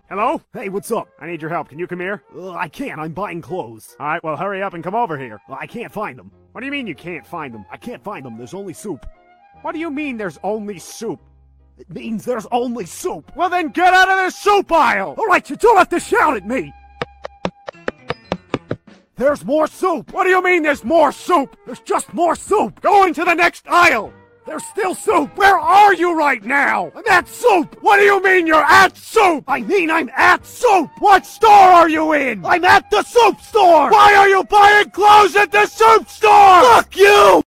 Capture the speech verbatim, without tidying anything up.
Hello? Hey, what's up? I need your help. Can you come here? Uh, I can't. I'm buying clothes. All right, well, hurry up and come over here. Uh, I can't find them. What do you mean you can't find them? I can't find them. There's only soup. What do you mean there's only soup? It means there's only soup. Well, then get out of the soup aisle! All right, you don't have to shout at me. There's more soup. What do you mean there's more soup? There's just more soup. Go into the next aisle! There's still soup. Where are you right now? I'm at soup. What do you mean you're at soup? I mean I'm at soup. What store are you in? I'm at the soup store. Why are you buying clothes at the soup store? Fuck you!